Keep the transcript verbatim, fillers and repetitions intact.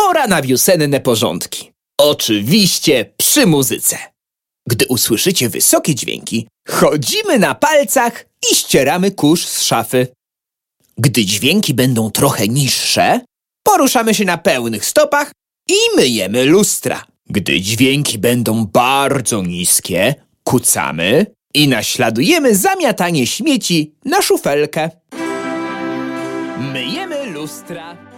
pora na wiosenne porządki. Oczywiście przy muzyce. Gdy usłyszycie wysokie dźwięki, chodzimy na palcach i ścieramy kurz z szafy. Gdy dźwięki będą trochę niższe, poruszamy się na pełnych stopach i myjemy lustra. Gdy dźwięki będą bardzo niskie, kucamy i naśladujemy zamiatanie śmieci na szufelkę. Myjemy lustra.